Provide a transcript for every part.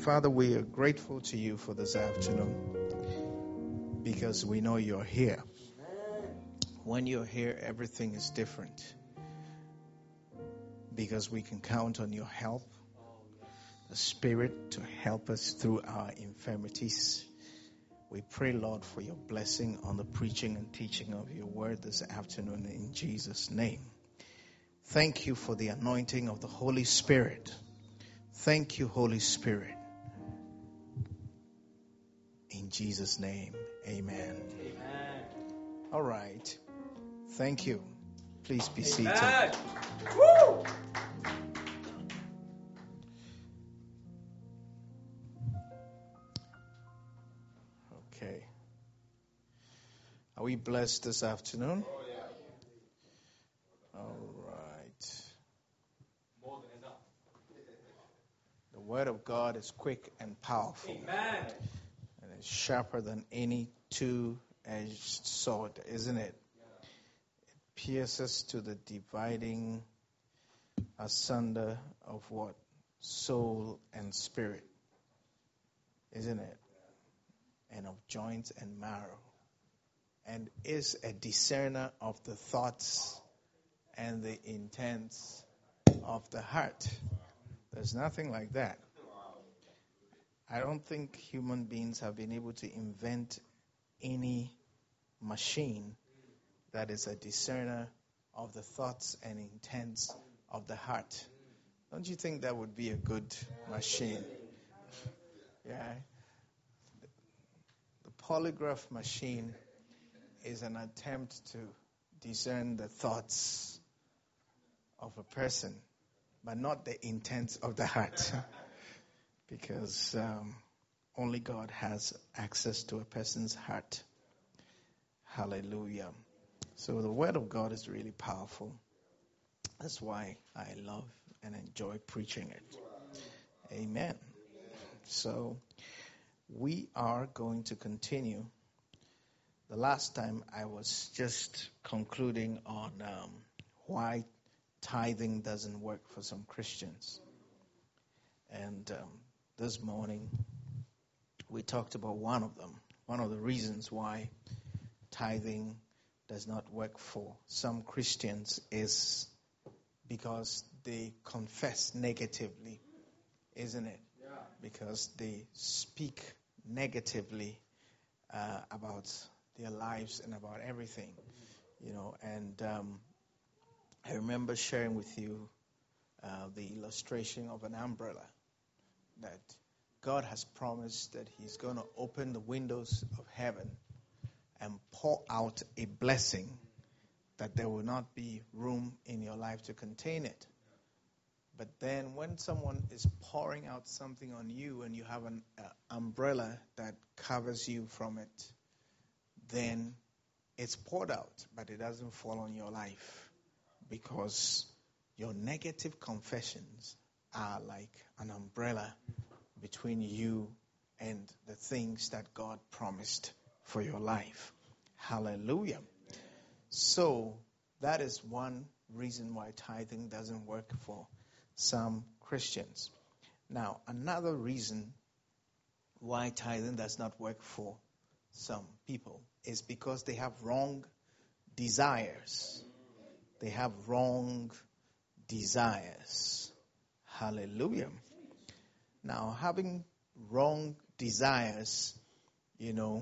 Father, we are grateful to you for this afternoon because we know you're here. When you're here, everything is different because we can count on your help, the Spirit to help us through our infirmities. We pray, Lord, for your blessing on the preaching and teaching of your word this afternoon in Jesus' name. Thank you for the anointing of the Holy Spirit. Thank you, Holy Spirit. In Jesus' name, amen. Amen. All right. Thank you. Please be seated. Woo! Okay. Are we blessed this afternoon? Oh, yeah. All right. More than enough. The word of God is quick and powerful. Amen. And it's sharper than any two-edged sword, isn't it? It pierces to the dividing asunder of what? Soul and spirit, isn't it? And of joints and marrow. And is a discerner of the thoughts and the intents of the heart. There's nothing like that. I don't think human beings have been able to invent any machine that is a discerner of the thoughts and intents of the heart. Don't you think that would be a good machine? Yeah. The polygraph machine is an attempt to discern the thoughts of a person, but not the intents of the heart. Because only God has access to a person's heart. Hallelujah. So the word of God is really powerful. That's why I love and enjoy preaching it. Amen. So we are going to continue. The last time I was just concluding on why tithing doesn't work for some Christians. And this morning we talked about one of them. One of the reasons why tithing does not work for some Christians is because they confess negatively, isn't it? Yeah. Because they speak negatively about their lives and about everything, you know. And I remember sharing with you the illustration of an umbrella, that God has promised that he's going to open the windows of heaven and pour out a blessing that there will not be room in your life to contain it. But then when someone is pouring out something on you and you have an umbrella that covers you from it, then it's poured out, but it doesn't fall on your life because your negative confessions are like an umbrella between you and the things that God promised for your life. Hallelujah. So that is one reason why tithing doesn't work for some Christians. Now, another reason why tithing does not work for some people is because they have wrong desires. They have wrong desires. Hallelujah. Now, having wrong desires, you know,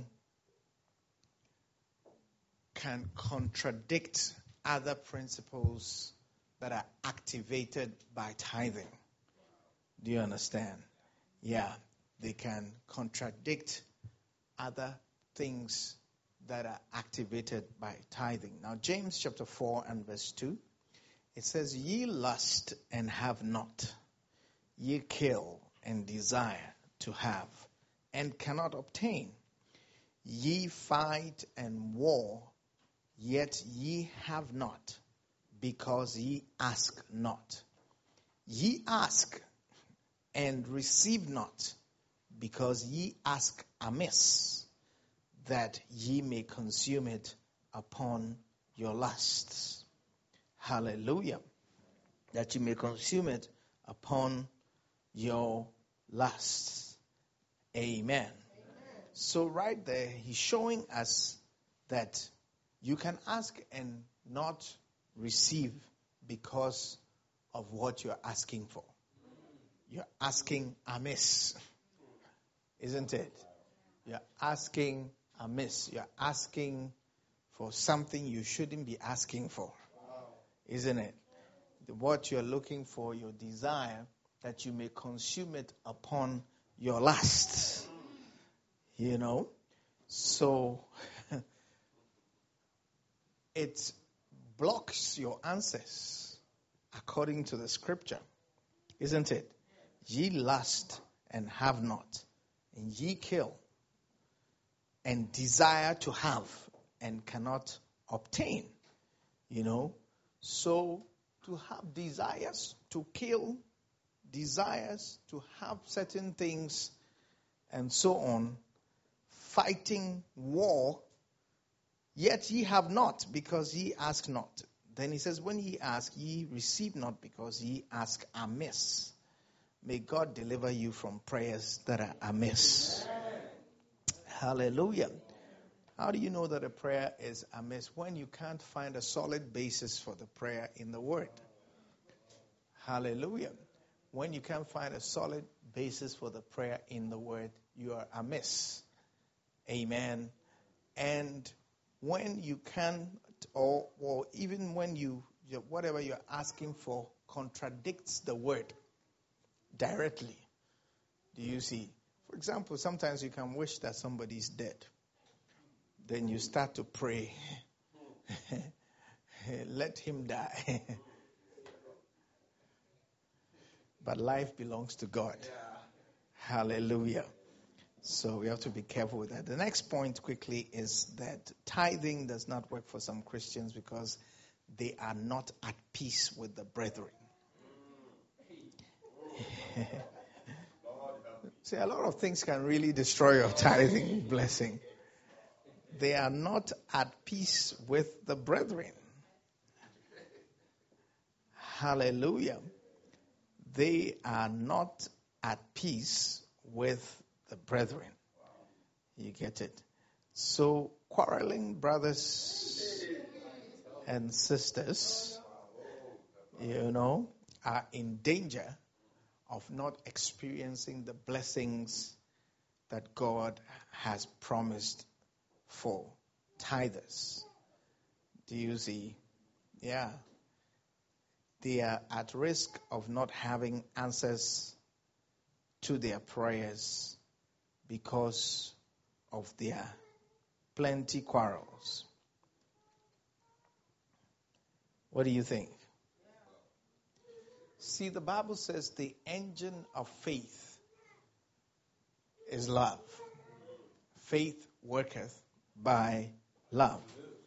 can contradict other principles that are activated by tithing. Do you understand? Yeah, they can contradict other things that are activated by tithing. Now, James chapter 4 and verse 2, it says, "Ye lust and have not, ye kill and desire to have, and cannot obtain. Ye fight and war, yet ye have not, because ye ask not. Ye ask and receive not, because ye ask amiss, that ye may consume it upon your lusts." Hallelujah. That you may consume it upon your lusts. Amen. So right there, he's showing us that you can ask and not receive because of what you're asking for. You're asking amiss, isn't it? You're asking amiss. You're asking for something you shouldn't be asking for, isn't it? What you're looking for, your desire, that you may consume it upon your lust. You know? So, it blocks your answers according to the scripture, isn't it? Ye lust and have not, and ye kill and desire to have and cannot obtain. You know? So, to have desires to kill, desires to have certain things, and so on, fighting war, yet ye have not, because ye ask not. Then he says, when ye ask, ye receive not, because ye ask amiss. May God deliver you from prayers that are amiss. Hallelujah. How do you know that a prayer is amiss? When you can't find a solid basis for the prayer in the Word. Hallelujah. When you can't find a solid basis for the prayer in the Word, you are amiss. Amen. And when you can, or even when whatever you're asking for contradicts the Word directly. Do you see? For example, sometimes you can wish that somebody's dead. Then you start to pray, let him die. But life belongs to God. Hallelujah. So we have to be careful with that. The next point quickly is that tithing does not work for some Christians because they are not at peace with the brethren. See, a lot of things can really destroy your tithing blessing. They are not at peace with the brethren. Hallelujah. They are not at peace with the brethren. You get it? So, quarreling brothers and sisters, are in danger of not experiencing the blessings that God has promised for tithers. Do you see? Yeah. They are at risk of not having answers to their prayers because of their plenty quarrels. What do you think? See, the Bible says the engine of faith is love. Faith worketh by love.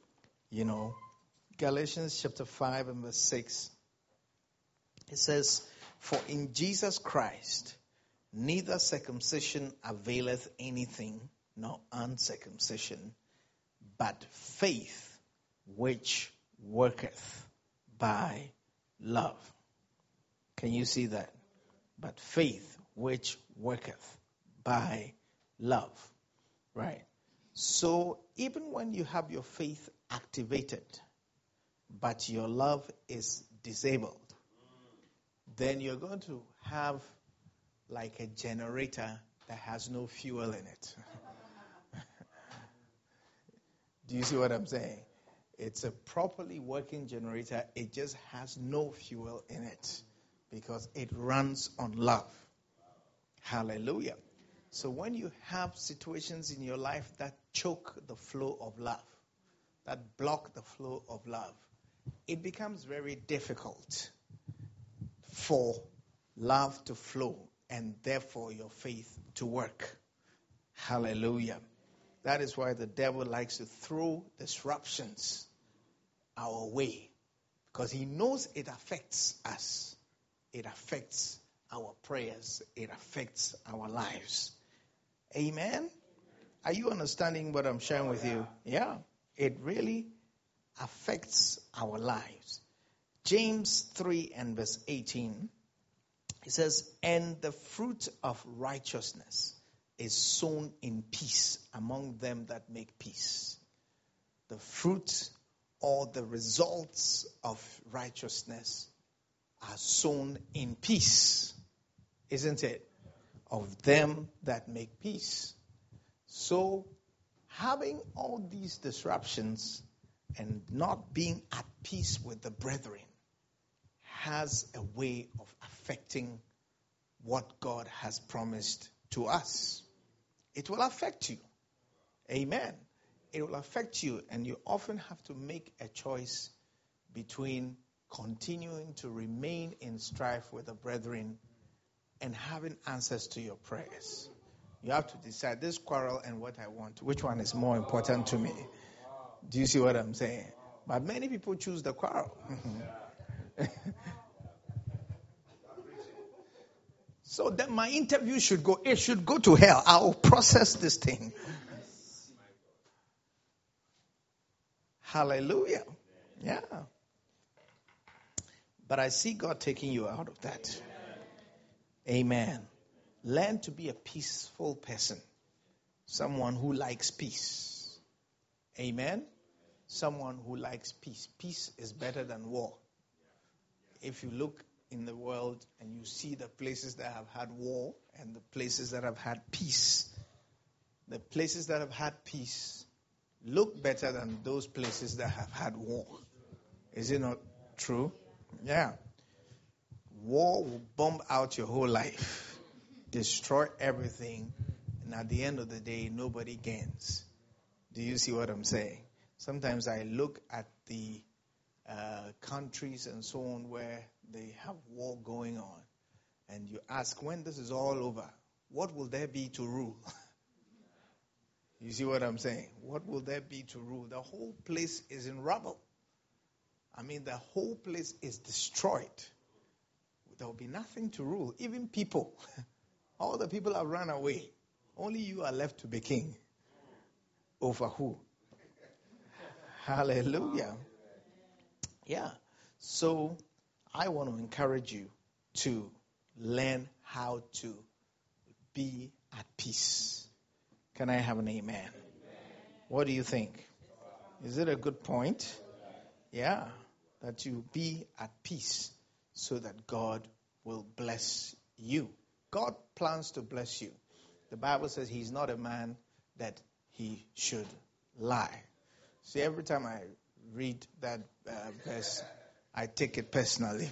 Galatians chapter 5 and verse 6. It says, for in Jesus Christ, neither circumcision availeth anything, nor uncircumcision, but faith which worketh by love. Can you see that? But faith which worketh by love. Right? So even when you have your faith activated, but your love is disabled, then you're going to have like a generator that has no fuel in it. Do you see what I'm saying? It's a properly working generator. It just has no fuel in it because it runs on love. Hallelujah. So when you have situations in your life that choke the flow of love, that block the flow of love, it becomes very difficult for love to flow and therefore your faith to work. Hallelujah. That is why the devil likes to throw disruptions our way, because he knows it affects us. It affects our prayers. It affects our lives. Amen? Are you understanding what I'm sharing with you? Yeah. It really affects our lives. James 3 and verse 18, it says, and the fruit of righteousness is sown in peace among them that make peace. The fruit or the results of righteousness are sown in peace, isn't it? Of them that make peace. So, having all these disruptions and not being at peace with the brethren has a way of affecting what God has promised to us. It will affect you. Amen. It will affect you, and you often have to make a choice between continuing to remain in strife with the brethren and having answers to your prayers. You have to decide this quarrel and what I want. Which one is more important to me? Do you see what I'm saying? But many people choose the quarrel. So then my interview should go to hell. I'll process this thing. Hallelujah. Yeah. But I see God taking you out of that. Amen. Learn to be a peaceful person. Someone who likes peace. Amen. Someone who likes peace. Peace is better than war. If you look in the world and you see the places that have had war and the places that have had peace, the places that have had peace look better than those places that have had war. Is it not true? Yeah. War will bomb out your whole life, destroy everything, and at the end of the day, nobody gains. Do you see what I'm saying? Sometimes I look at the countries and so on where they have war going on, and you ask, when this is all over, what will there be to rule? You see what I'm saying? What will there be to rule? The whole place is in rubble. I mean, the whole place is destroyed. There will be nothing to rule. Even people. All the people have run away. Only you are left to be king. Over who? Hallelujah. Yeah. So, I want to encourage you to learn how to be at peace. Can I have an amen? What do you think? Is it a good point? Yeah. That you be at peace so that God will bless you. God plans to bless you. The Bible says he's not a man that he should lie. See, every time I read that verse, I take it personally,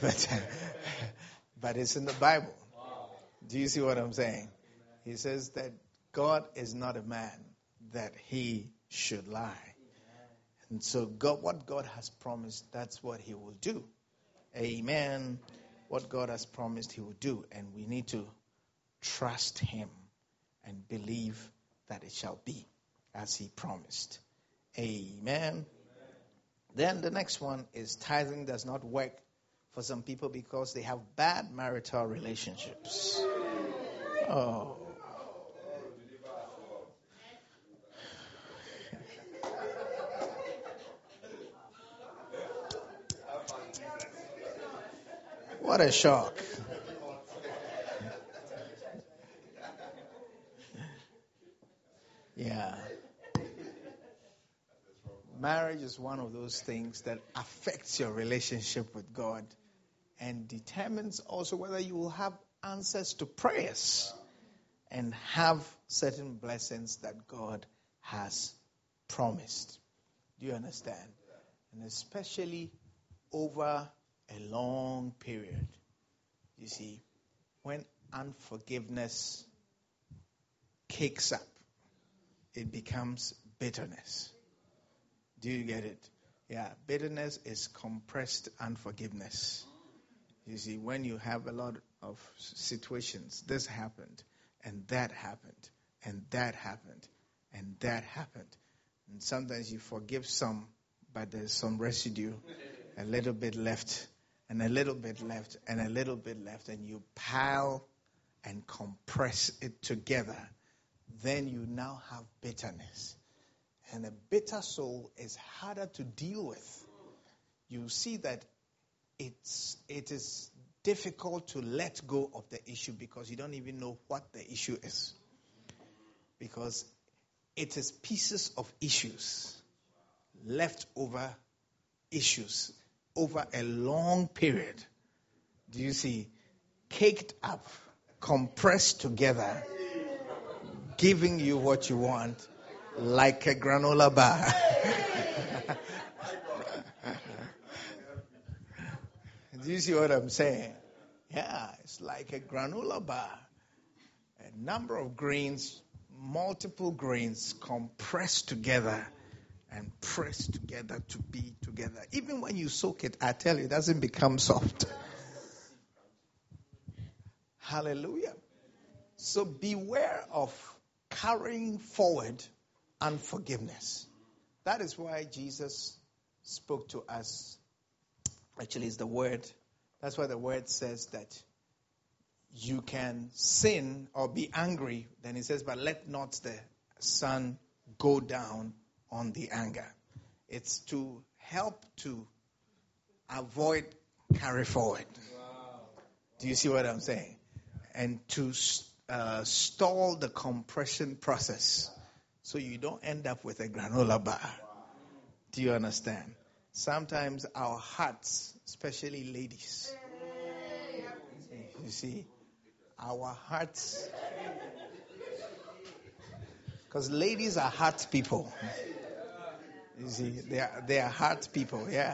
but it's in the Bible. Do you see what I'm saying? He says that God is not a man that he should lie. And so God, what God has promised, that's what he will do. Amen. What God has promised, he will do. And we need to trust him and believe that it shall be as he promised. Amen. Then the next one is tithing does not work for some people because they have bad marital relationships. Oh. What a shock. Yeah. Marriage is one of those things that affects your relationship with God and determines also whether you will have answers to prayers and have certain blessings that God has promised. Do you understand? And especially over a long period. You see, when unforgiveness kicks up, it becomes bitterness. Do you get it? Yeah, bitterness is compressed unforgiveness. You see, when you have a lot of situations, this happened, and that happened, and that happened, and that happened. And sometimes you forgive some, but there's some residue, a little bit left, and a little bit left, and a little bit left, and you pile and compress it together. Then you now have bitterness. And a bitter soul is harder to deal with. You see that it is difficult to let go of the issue because you don't even know what the issue is. Because it is pieces of issues, leftover issues over a long period. Do you see? Caked up, compressed together, giving you what you want, like a granola bar. Do you see what I'm saying? Yeah, it's like a granola bar. A number of grains, multiple grains compressed together and pressed together to be together. Even when you soak it, I tell you, it doesn't become soft. Hallelujah. So beware of carrying forward unforgiveness. That is why Jesus spoke to us. Actually, it's the word. That's why the word says that you can sin or be angry. Then he says, but let not the sun go down on the anger. It's to help to avoid carry forward. Wow. Do you see what I'm saying? And to stall the compression process so you don't end up with a granola bar. Do you understand? Sometimes our hearts, especially ladies, you see, our hearts, because ladies are heart people. You see, they are heart people, yeah.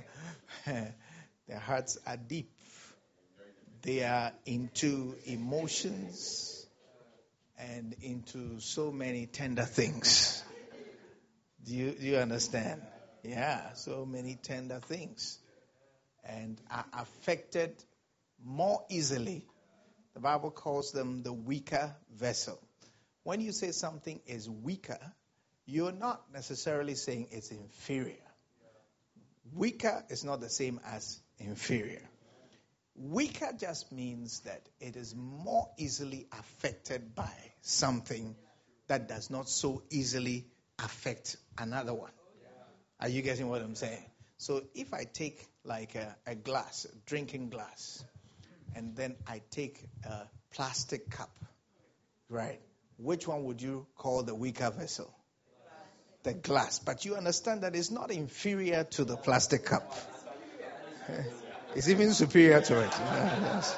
Their hearts are deep. They are into emotions and into so many tender things. Do you understand? Yeah, so many tender things. And are affected more easily. The Bible calls them the weaker vessel. When you say something is weaker, you're not necessarily saying it's inferior. Weaker is not the same as inferior. Weaker just means that it is more easily affected by something that does not so easily affect another one. Are you getting what I'm saying? So if I take like a glass, a drinking glass, and then I take a plastic cup, right? Which one would you call the weaker vessel? The glass. But you understand that it's not inferior to the plastic cup. It's even superior to it. Yes.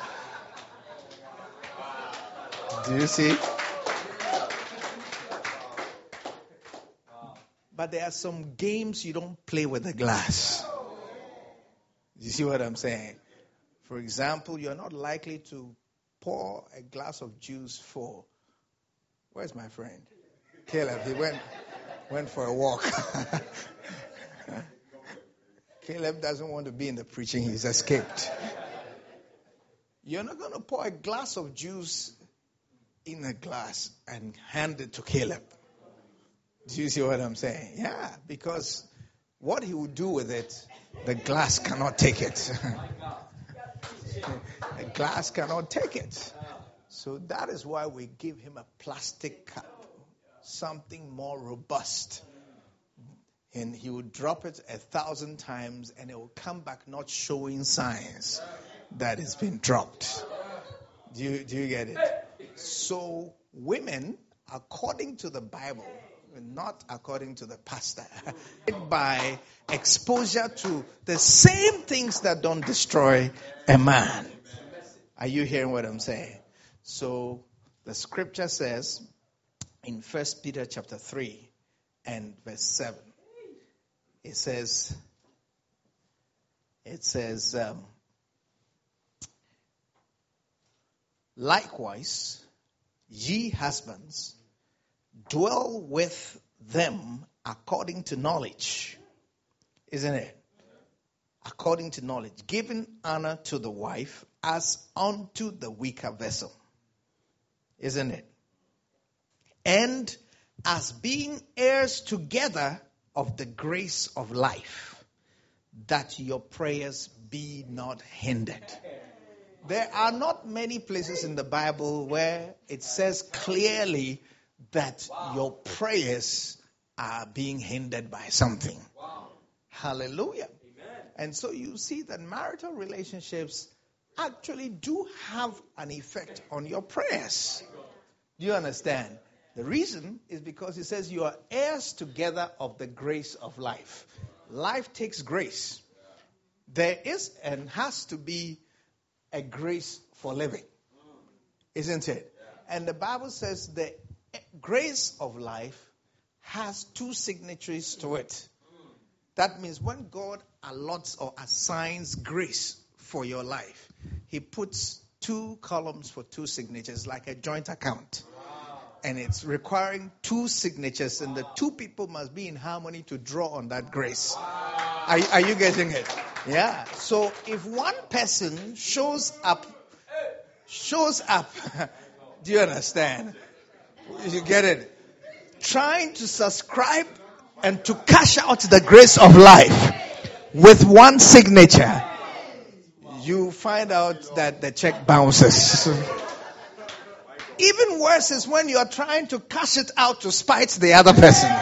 Do you see? But there are some games you don't play with the glass. Do you see what I'm saying? For example, you're not likely to pour a glass of juice for... Where's my friend? Caleb. He went for a walk. Caleb doesn't want to be in the preaching. He's escaped. You're not going to pour a glass of juice in a glass and hand it to Caleb. Do you see what I'm saying? Yeah, because what he will do with it, the glass cannot take it. A glass cannot take it. So that is why we give him a plastic cup, something more robust. And he will drop it 1,000 times and it will come back not showing signs that it's been dropped. Do you get it? So women, according to the Bible, not according to the pastor, by exposure to the same things that don't destroy a man. Are you hearing what I'm saying? So the scripture says in 1 Peter chapter 3 and verse 7, it says, likewise, ye husbands, dwell with them according to knowledge. Isn't it? According to knowledge. Giving honor to the wife as unto the weaker vessel. Isn't it? And as being heirs together of the grace of life, that your prayers be not hindered. There are not many places in the Bible where it says clearly that your prayers are being hindered by something. Hallelujah. And so you see that marital relationships actually do have an effect on your prayers. Do you understand? The reason is because it says you are heirs together of the grace of life. Life takes grace. There is and has to be a grace for living. Isn't it? And the Bible says the grace of life has two signatures to it. That means when God allots or assigns grace for your life, He puts two columns for two signatures, like a joint account. And it's requiring two signatures, and the two people must be in harmony to draw on that grace. Are you getting it? Yeah. So if one person shows up, do you understand? You get it? Trying to subscribe and to cash out the grace of life with one signature, you find out that the check bounces. Even worse is when you are trying to cash it out to spite the other person.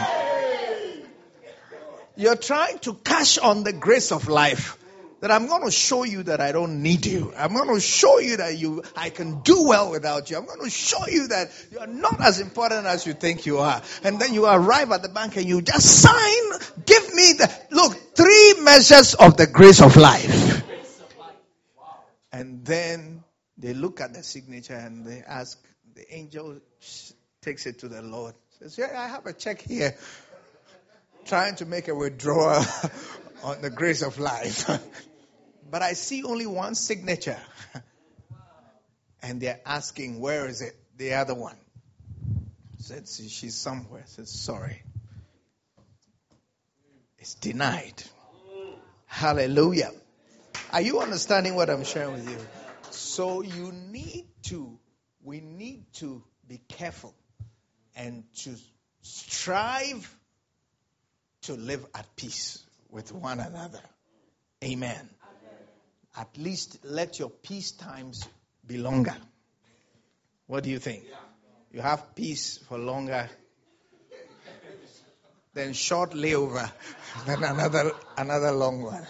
You're trying to cash on the grace of life. That I'm going to show you that I don't need you. I'm going to show you that I can do well without you. I'm going to show you that you're not as important as you think you are. And then you arrive at the bank and you just sign. Give me 3 measures of the grace of life. And then they look at the signature and they ask, the angel takes it to the Lord. Says, yeah, I have a check here. Trying to make a withdrawal on the grace of life. But I see only one signature. And they're asking, where is it? The other one. Said, she's somewhere. Said, sorry. It's denied. Hallelujah. Are you understanding what I'm sharing with you? So we need to be careful and to strive to live at peace with one another. Amen. At least let your peace times be longer. What do you think? You have peace for longer than short layover, then another long one.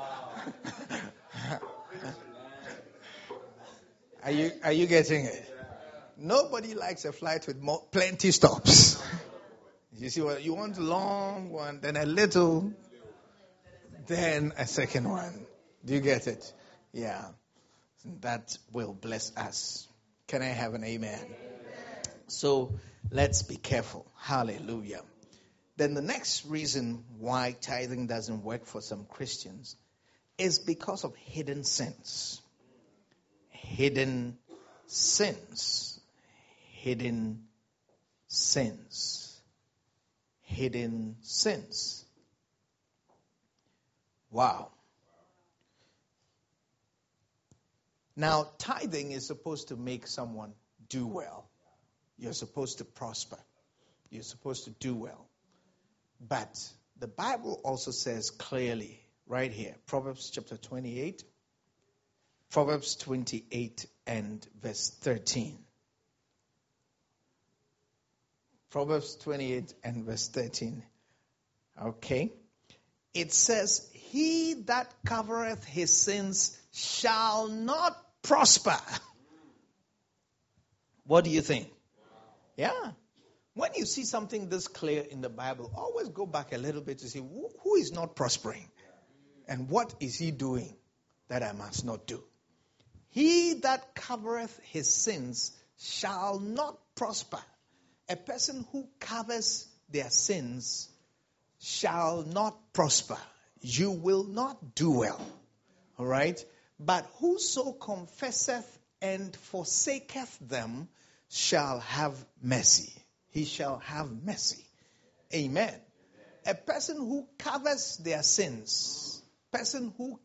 Are you getting it? Nobody likes a flight with plenty stops. You see what you want? A long one, then a little, then a second one. Do you get it? Yeah. That will bless us. Can I have an amen? So let's be careful. Hallelujah. Then the next reason why tithing doesn't work for some Christians is because of hidden sins. Hidden sins. Hidden sins. Hidden sins. Wow. Now, tithing is supposed to make someone do well. You're supposed to prosper. You're supposed to do well. But the Bible also says clearly, right here, Proverbs chapter 28, Proverbs 28 and verse 13. Proverbs 28 and verse 13. Okay. It says, he that covereth his sins shall not prosper. What do you think? Yeah. When you see something this clear in the Bible, always go back a little bit to see who is not prospering and what is he doing that I must not do. He that covereth his sins shall not prosper. A person who covers their sins shall not prosper. You will not do well. All right? But whoso confesseth and forsaketh them shall have mercy. He shall have mercy. Amen. A person who covers their sins, person who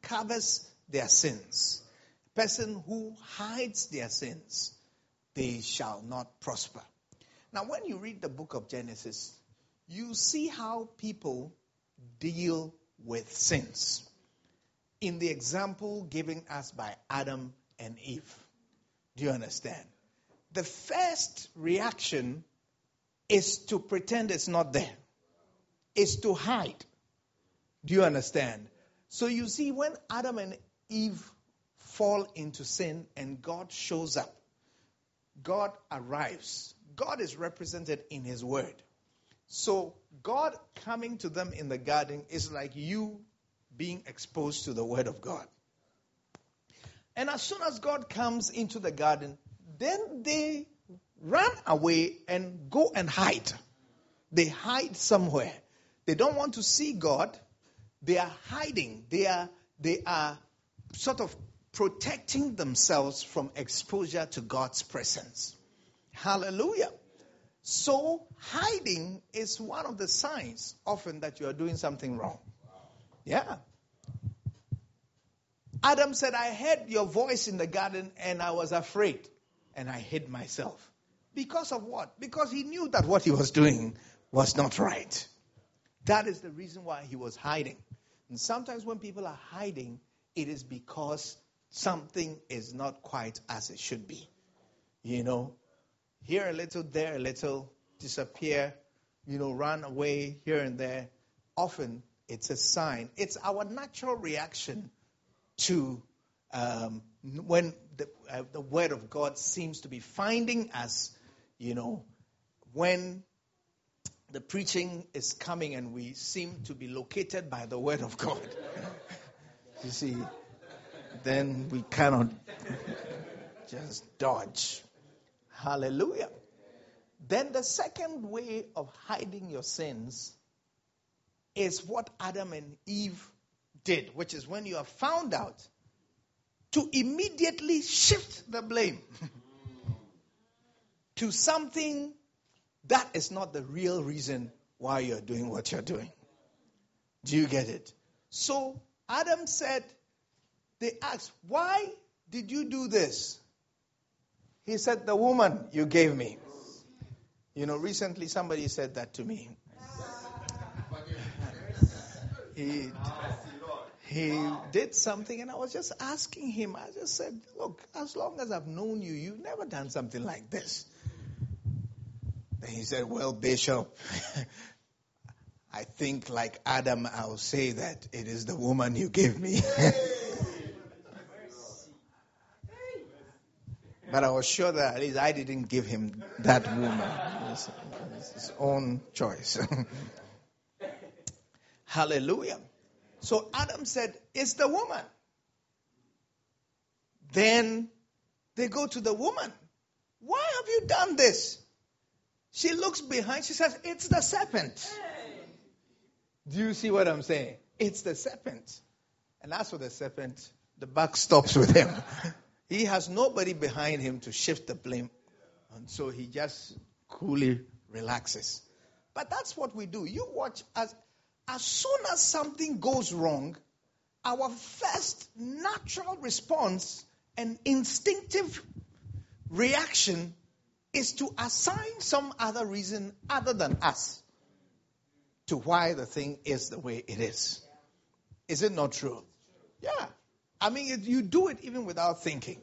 hides their sins, they shall not prosper. Now, when you read the book of Genesis, you see how people deal with sins. In the example given us by Adam and Eve. Do you understand? The first reaction is to pretend it's not there. It's to hide. Do you understand? So you see, when Adam and Eve fall into sin and God shows up, God arrives, God is represented in His Word. So God coming to them in the garden is like you being exposed to the Word of God. And as soon as God comes into the garden, then they run away and go and hide. They hide somewhere. They don't want to see God. They are hiding. They are sort of protecting themselves from exposure to God's presence. Hallelujah. So hiding is one of the signs often that you are doing something wrong. Yeah. Adam said, I heard your voice in the garden and I was afraid and I hid myself. Because of what? Because he knew that what he was doing was not right. That is the reason why he was hiding. And sometimes when people are hiding, it is because something is not quite as it should be. You know, here a little, there a little, disappear, run away here and there. Often it's a sign. It's our natural reaction to when the Word of God seems to be finding us, when the preaching is coming and we seem to be located by the Word of God. You see, then we cannot just dodge. Hallelujah. Then the second way of hiding your sins is what Adam and Eve did, which is when you are found out, to immediately shift the blame to something that is not the real reason why you're doing what you're doing. Do you get it? So Adam said, they asked, why did you do this? He said, the woman you gave me. Recently somebody said that to me. He did something and I was just asking him. I just said, look, as long as I've known you, you've never done something like this. Then he said, well, Bishop, I think like Adam, I'll say that it is the woman you gave me. But I was sure that at least I didn't give him that woman. It's his own choice. Hallelujah. So Adam said, it's the woman. Then they go to the woman. Why have you done this? She looks behind. She says, it's the serpent. Do you see what I'm saying? It's the serpent. And as for the serpent, the buck stops with him. He has nobody behind him to shift the blame. And so he just coolly relaxes. But that's what we do. You watch, as soon as something goes wrong, our first natural response and instinctive reaction is to assign some other reason other than us to why the thing is the way it is. Is it not true? Yeah. I mean, you do it even without thinking.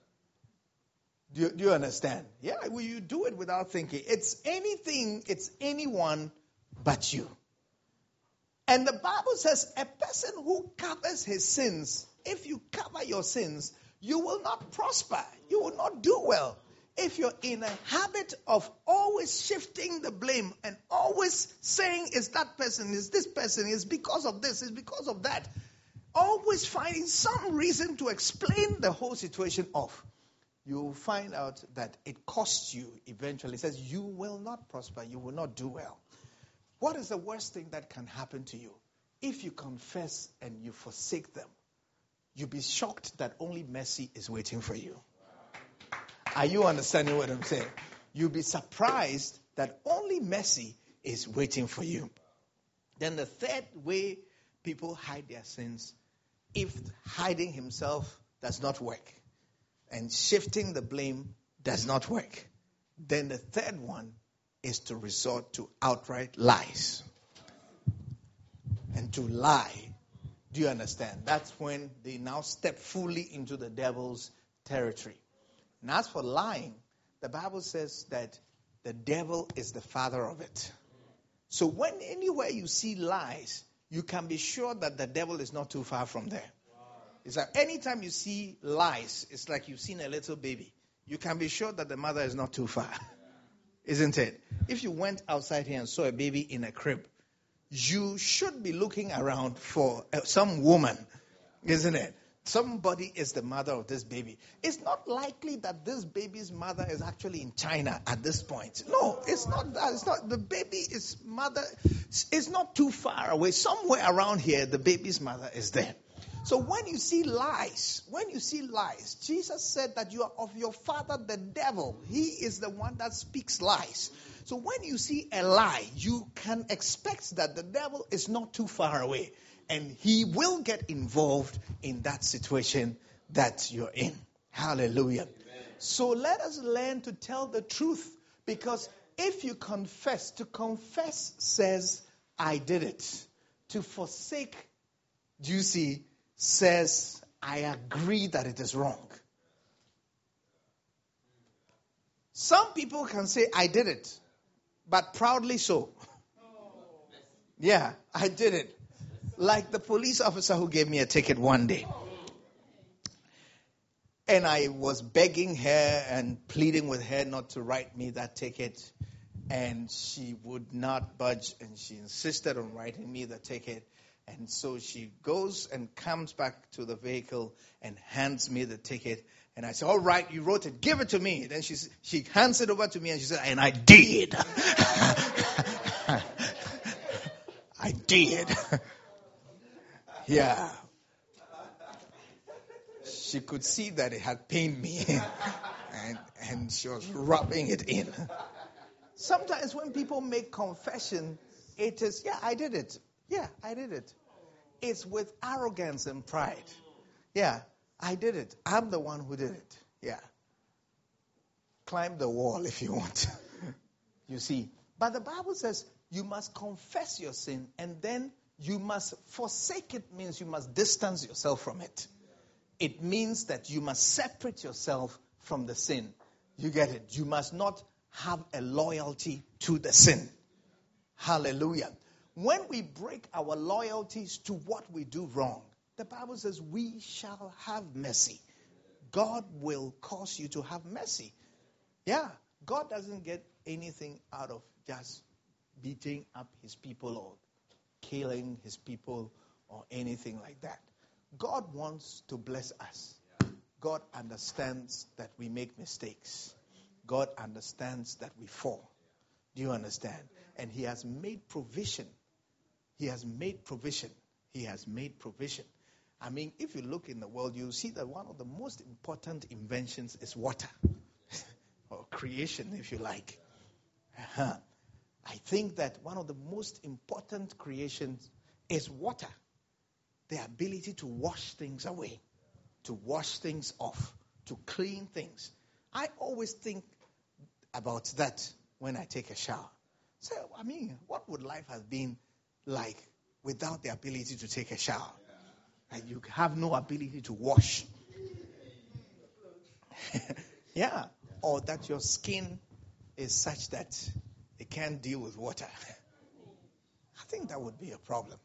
Do you understand? Yeah, well, you do it without thinking. It's anything, it's anyone but you. And the Bible says a person who covers his sins, if you cover your sins, you will not prosper. You will not do well. If you're in a habit of always shifting the blame and always saying, it's that person, it's this person, it's because of this, it's because of that, always finding some reason to explain the whole situation off, you will find out that it costs you eventually. It says you will not prosper, you will not do well. What is the worst thing that can happen to you? If you confess and you forsake them, you'll be shocked that only mercy is waiting for you. Are you understanding what I'm saying? You'll be surprised that only mercy is waiting for you. Then the third way people hide their sins, if hiding himself does not work and shifting the blame does not work, then the third one is to resort to outright lies. And to lie, do you understand? That's when they now step fully into the devil's territory. And as for lying, the Bible says that the devil is the father of it. So when anywhere you see lies, you can be sure that the devil is not too far from there. It's like anytime you see lies, it's like you've seen a little baby. You can be sure that the mother is not too far. Isn't it? If you went outside here and saw a baby in a crib, you should be looking around for some woman, isn't it? Somebody is the mother of this baby. It's not likely that this baby's mother is actually in China at this point. No, it's not that. It's not. The baby's mother is not too far away. Somewhere around here, the baby's mother is there. So when you see lies, Jesus said that you are of your father the devil. He is the one that speaks lies. So when you see a lie, you can expect that the devil is not too far away. And he will get involved in that situation that you're in. Hallelujah. Amen. So let us learn to tell the truth. Because if you confess, to confess says, I did it. To forsake, do you see, says, I agree that it is wrong. Some people can say, I did it, but proudly so. Yeah, I did it. Like the police officer who gave me a ticket one day. And I was begging her and pleading with her not to write me that ticket. And she would not budge, and she insisted on writing me the ticket. And so she goes and comes back to the vehicle and hands me the ticket. And I said, all right, you wrote it. Give it to me. Then she hands it over to me and she said, and I did. I did. Yeah. She could see that it had pained me. and she was rubbing it in. Sometimes when people make confession, it is, yeah, I did it. Yeah, I did it. It's with arrogance and pride. Yeah, I did it. I'm the one who did it. Yeah. Climb the wall if you want. You see. But the Bible says you must confess your sin and then you must forsake it. Means you must distance yourself from it. It means that you must separate yourself from the sin. You get it? You must not have a loyalty to the sin. Hallelujah. When we break our loyalties to what we do wrong, the Bible says we shall have mercy. God will cause you to have mercy. Yeah. God doesn't get anything out of just beating up his people or killing his people or anything like that. God wants to bless us. God understands that we make mistakes. God understands that we fall. Do you understand? And he has made provision. He has made provision. He has made provision. I mean, if you look in the world, you'll see that one of the most important inventions is water. Or creation, if you like. I think that one of the most important creations is water. The ability to wash things away, to wash things off, to clean things. I always think about that when I take a shower. So, I mean, what would life have been like without the ability to take a shower? And you have no ability to wash. Yeah. Or that your skin is such that it can't deal with water. I think that would be a problem.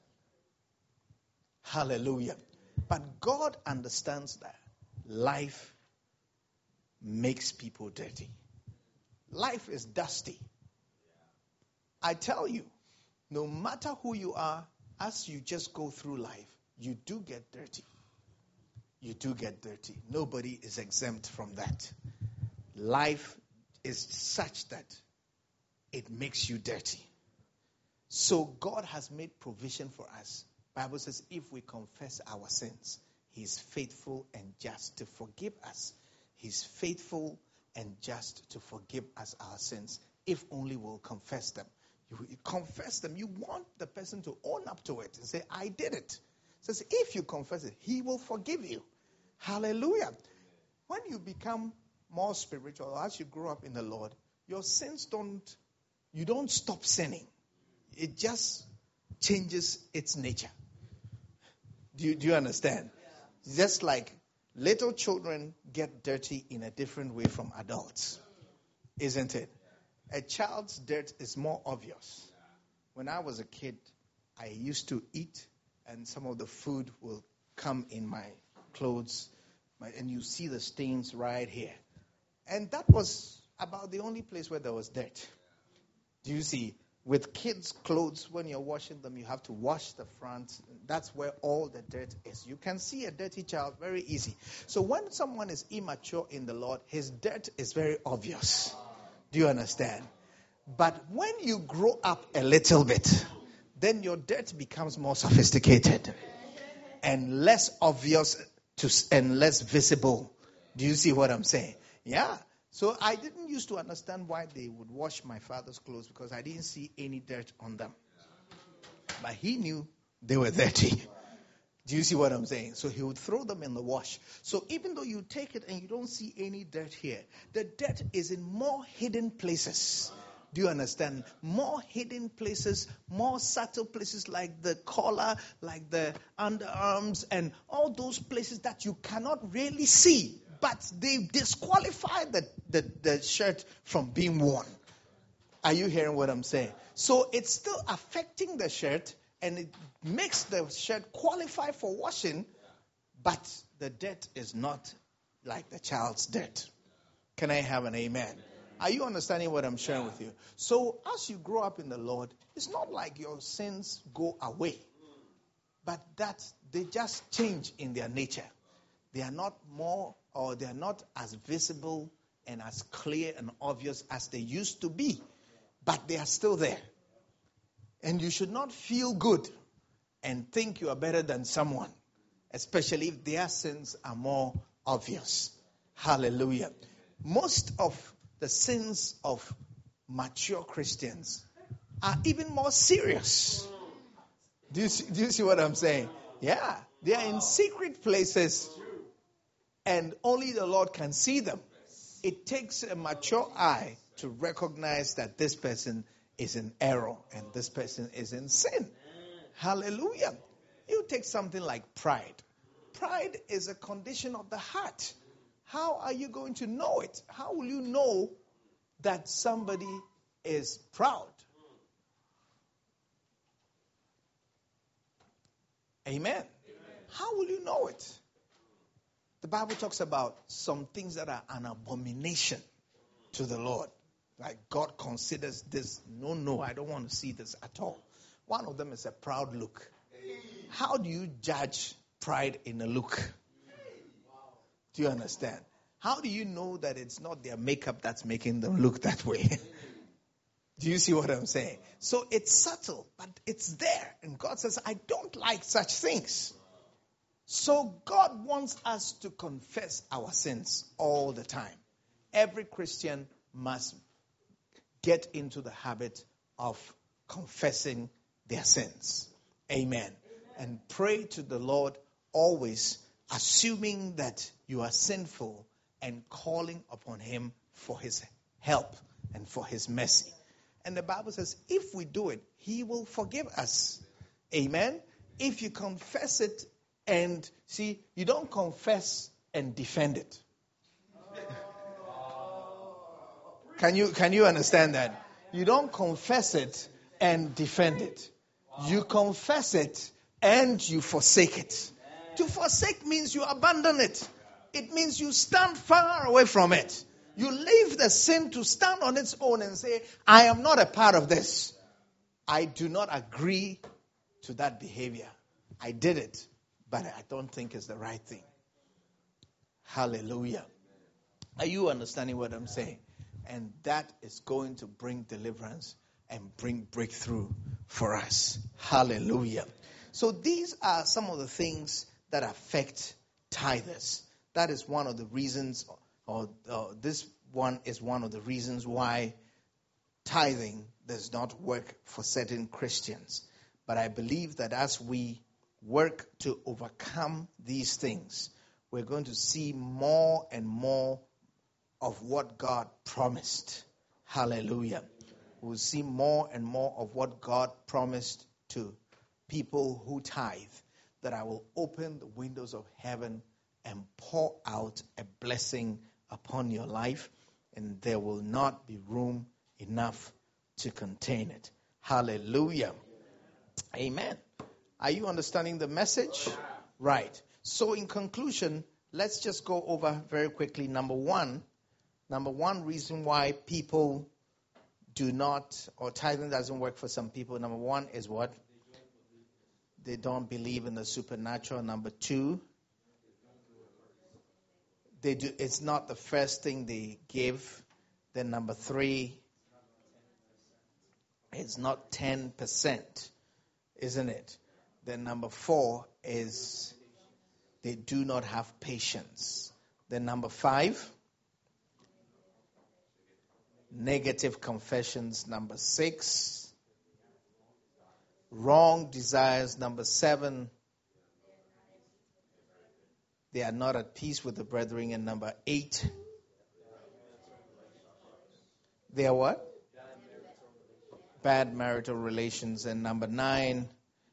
Hallelujah. But God understands that life makes people dirty. Life is dusty. I tell you, no matter who you are, as you just go through life, you do get dirty. You do get dirty. Nobody is exempt from that. Life is such that it makes you dirty. So God has made provision for us. Bible says if we confess our sins, he is faithful and just to forgive us. He's faithful and just to forgive us our sins if only we'll confess them. You confess them. You want the person to own up to it and say, I did it. It says if you confess it, he will forgive you. Hallelujah. When you become more spiritual, as you grow up in the Lord, your sins you don't stop sinning. It just changes its nature. Do you understand? Yeah. Just like little children get dirty in a different way from adults. Isn't it? A child's dirt is more obvious. When I was a kid, I used to eat and some of the food will come in my clothes and you see the stains right here. And that was about the only place where there was dirt. Do you see? With kids' clothes, when you're washing them, you have to wash the front. That's where all the dirt is. You can see a dirty child very easy. So when someone is immature in the Lord, his dirt is very obvious. Do you understand? But when you grow up a little bit, then your dirt becomes more sophisticated and less obvious and less visible. Do you see what I'm saying? Yeah. So I didn't used to understand why they would wash my father's clothes because I didn't see any dirt on them. But he knew they were dirty. Do you see what I'm saying? So he would throw them in the wash. So even though you take it and you don't see any dirt here, the dirt is in more hidden places. Do you understand? More hidden places, more subtle places like the collar, like the underarms, and all those places that you cannot really see. But they disqualify the shirt from being worn. Are you hearing what I'm saying? So it's still affecting the shirt, and it makes the shirt qualify for washing, but the dirt is not like the child's dirt. Can I have an amen? Are you understanding what I'm sharing with you? So as you grow up in the Lord, it's not like your sins go away, but that they just change in their nature. They are not more, or they are not as visible and as clear and obvious as they used to be, but they are still there. And you should not feel good and think you are better than someone, especially if their sins are more obvious. Hallelujah. Most of the sins of mature Christians are even more serious. Do you see what I'm saying? Yeah. They are in secret places and only the Lord can see them. It takes a mature eye to recognize that this person is in error and this person is in sin. Hallelujah. You take something like pride. Pride is a condition of the heart. How are you going to know it? How will you know that somebody is proud? Amen. How will you know it? The Bible talks about some things that are an abomination to the Lord. Like God considers this, no, I don't want to see this at all. One of them is a proud look. How do you judge pride in a look? Do you understand? How do you know that it's not their makeup that's making them look that way? Do you see what I'm saying? So it's subtle, but it's there. And God says, I don't like such things. So God wants us to confess our sins all the time. Every Christian must get into the habit of confessing their sins. Amen. And pray to the Lord always, assuming that you are sinful and calling upon Him for His help and for His mercy. And the Bible says, if we do it, He will forgive us. Amen. If you confess it and see, you don't confess and defend it. Can you understand that? You don't confess it and defend it. You confess it and you forsake it. To forsake means you abandon it. It means you stand far away from it. You leave the sin to stand on its own and say, I am not a part of this. I do not agree to that behavior. I did it, but I don't think it's the right thing. Hallelujah. Are you understanding what I'm saying? And that is going to bring deliverance and bring breakthrough for us. Hallelujah. So these are some of the things that affect tithers. That is one of the reasons, or this one is one of the reasons why tithing does not work for certain Christians. But I believe that as we work to overcome these things, we're going to see more and more of what God promised. Hallelujah. We'll see more and more of what God promised to people who tithe, that I will open the windows of heaven and pour out a blessing upon your life, and there will not be room enough to contain it. Hallelujah. Amen. Are you understanding the message? Right. So in conclusion, let's just go over very quickly. Number one, Number one reason why people do not, or tithing doesn't work for some people, number one is what? They don't believe in the supernatural. Number two, it's not the first thing they give. Then number three, it's not 10%, isn't it? Then number four is they do not have patience. Then number five, negative confessions. Number six, wrong desires. Number seven, they are not at peace with the brethren. And number eight, they are what? Bad marital relations. And number nine,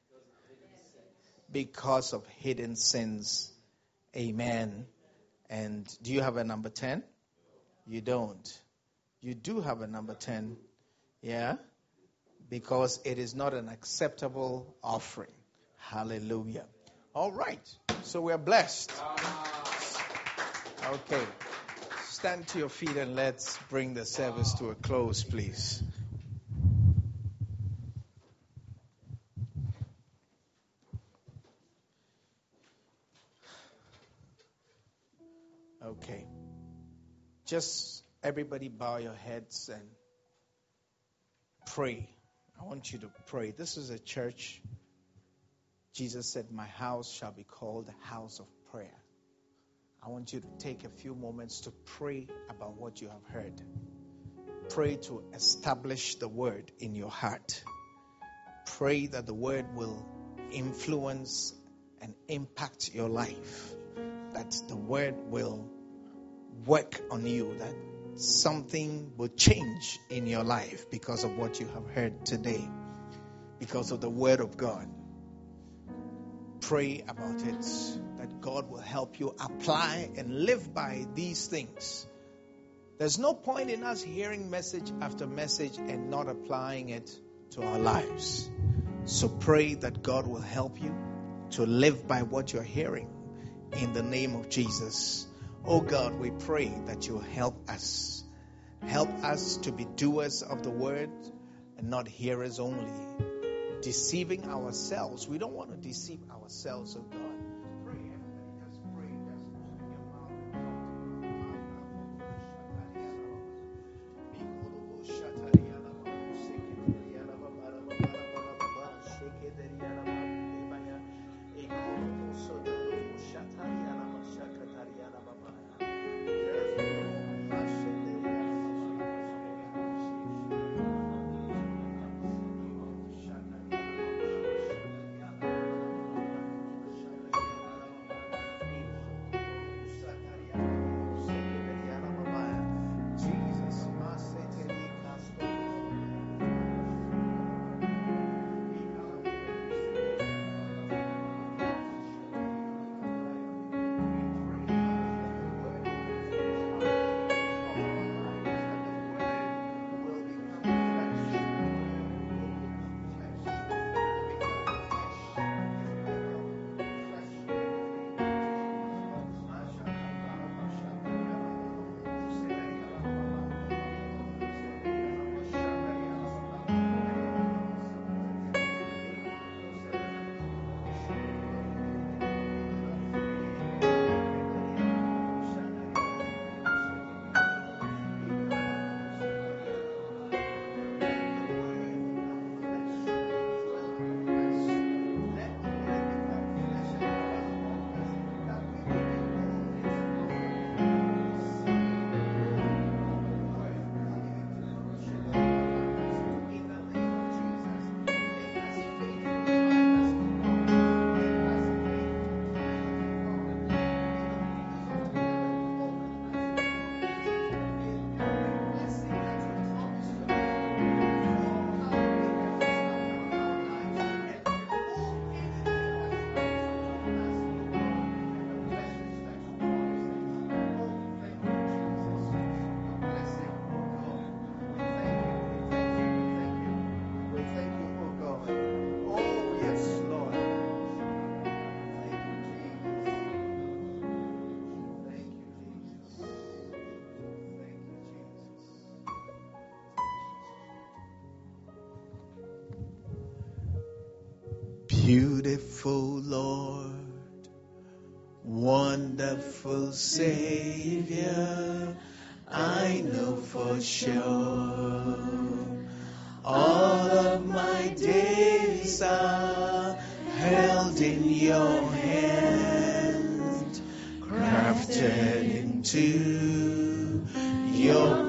because of hidden sins. Amen. And do you have a number 10? You don't. You do have a number 10. Yeah? Because it is not an acceptable offering. Hallelujah. All right. So we're blessed. Okay. Stand to your feet and let's bring the service to a close, please. Okay. Just everybody bow your heads and pray. I want you to pray. This is a church. Jesus said, my house shall be called a house of prayer. I want you to take a few moments to pray about what you have heard. Pray to establish the word in your heart. Pray that the word will influence and impact your life. That the word will work on you. That something will change in your life because of what you have heard today. Because of the word of God. Pray about it. That God will help you apply and live by these things. There's no point in us hearing message after message and not applying it to our lives. So pray that God will help you to live by what you're hearing in the name of Jesus. Oh God, we pray that you'll help us. Help us to be doers of the word and not hearers only. Deceiving ourselves. We don't want to deceive ourselves, oh God. Pray, everybody, just pray. Just open your mouth and talk Beautiful Lord, wonderful Savior, I know for sure all of my days are held in your hand, crafted into your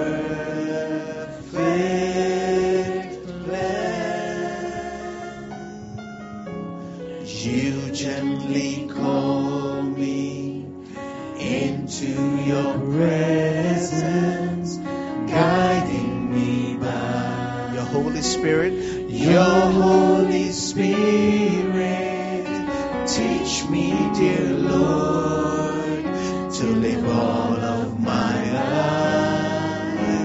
perfect plan. You gently call me into your presence, guiding me by your Holy Spirit. Your Holy Spirit, teach me, dear Lord, to live all of my life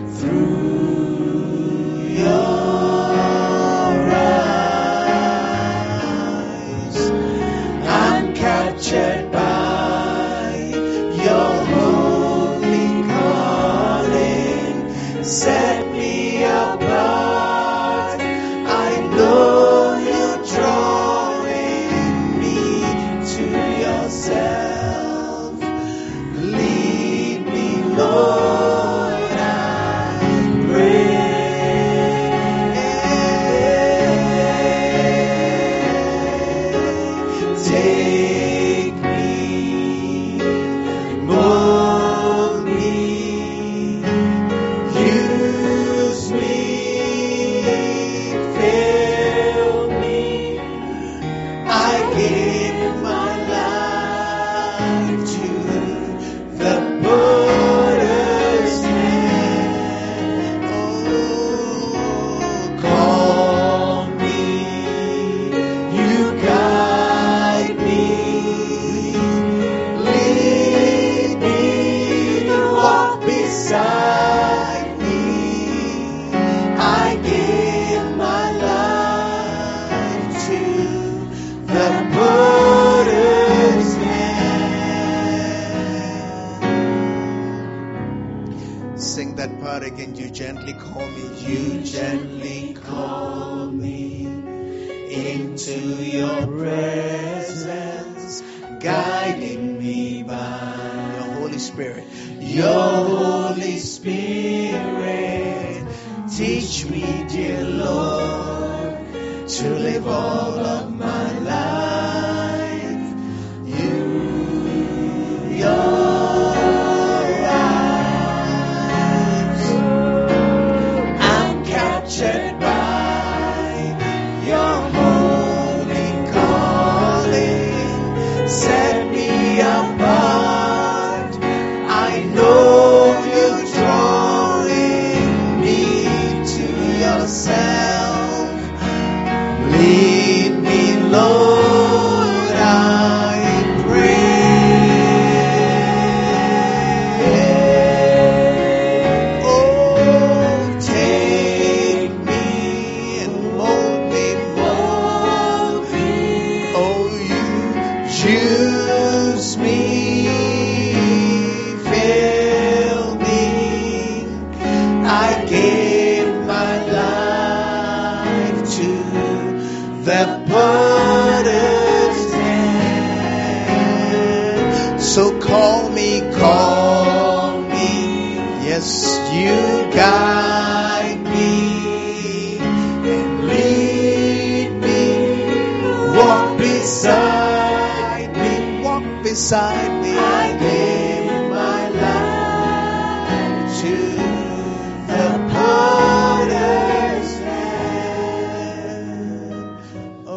through your eyes. I'm captured by your holy calling. Set me apart. I know you're drawing me to yourself. Lead me, Lord, I pray. Take me, mold me, use me, fill me. I give my life to the potter's hand. Oh, call me, you guide me, lead me, walk beside me. I give my life to the potter's hand. Sing that part again. You gently call me. You gently call me into your presence, guiding me by your Holy Spirit. Your Holy Spirit, teach me, dear Lord, to live all of my life. Your eyes. I'm captured by your holy calling. Set me apart. I know you're drawing me to yourself. Lead me, Lord, I pray. Oh, take me and mold me, mold me. Oh, you use me, fill me. I give my life to the potter's hand. So call me, yes, you guide me and lead me, walk beside me, I give my life to the potter's hand.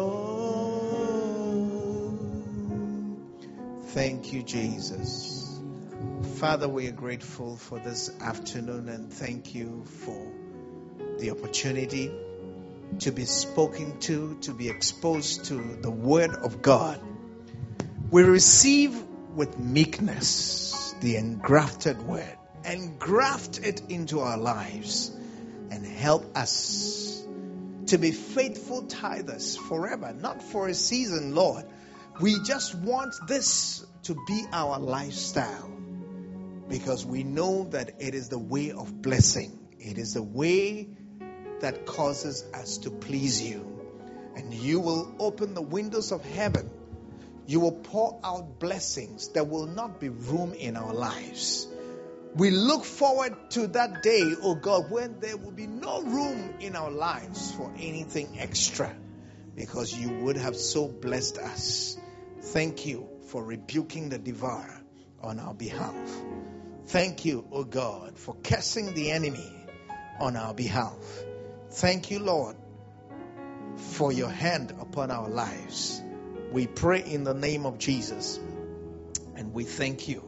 Oh, thank you, Jesus. Father, we are grateful for this afternoon and thank you for the opportunity to be spoken to be exposed to the Word of God. We receive with meekness the engrafted Word and graft it into our lives and help us to be faithful tithers forever, not for a season, Lord. We just want this to be our lifestyle because we know that it is the way of blessing. It is the way that causes us to please you. And you will open the windows of heaven. You will pour out blessings. There will not be room in our lives. We look forward to that day, oh God, when there will be no room in our lives for anything extra, because you would have so blessed us. Thank you for rebuking the devourer on our behalf. Thank you, oh God, for cursing the enemy on our behalf. Thank you, Lord, for your hand upon our lives. We pray in the name of Jesus, and we thank you.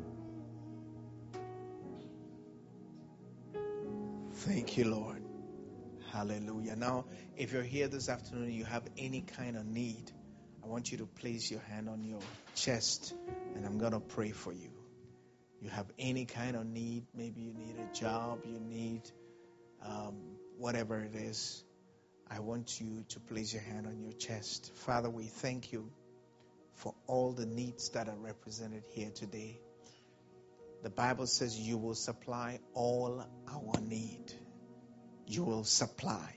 Thank you, Lord. Hallelujah. Now, if you're here this afternoon, you have any kind of need, I want you to place your hand on your chest, and I'm going to pray for you. You have any kind of need, maybe you need a job, you need whatever it is, I want you to place your hand on your chest. Father, we thank you for all the needs that are represented here today. The Bible says you will supply all our need. You will supply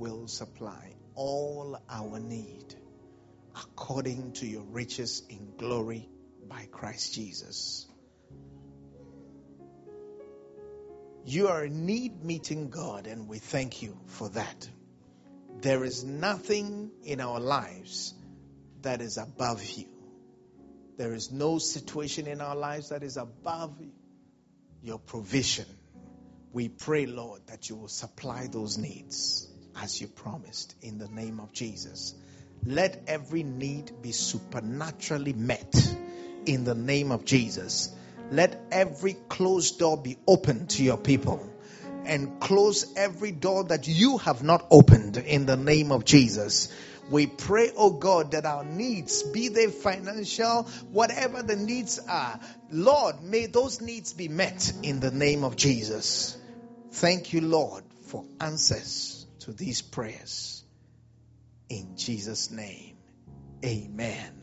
all our need according to your riches in glory by Christ Jesus. You are a need-meeting God, and we thank you for that. There is nothing in our lives that is above you. There is no situation in our lives that is above your provision. We pray, Lord, that you will supply those needs as you promised in the name of Jesus. Let every need be supernaturally met in the name of Jesus. Let every closed door be opened to your people, and close every door that you have not opened in the name of Jesus. We pray, oh God, that our needs, be they financial, whatever the needs are, Lord, may those needs be met in the name of Jesus. Thank you, Lord, for answers to these prayers. In Jesus' name, amen.